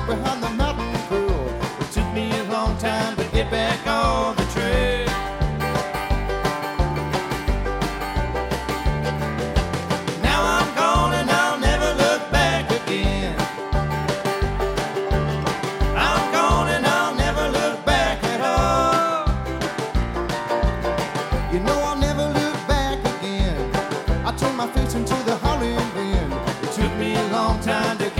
behind the mountain pool. It took me a long time to get back on the trail. Now I'm gone and I'll never look back again. I'm gone and I'll never look back at all. You know I'll never look back again. I turn my face into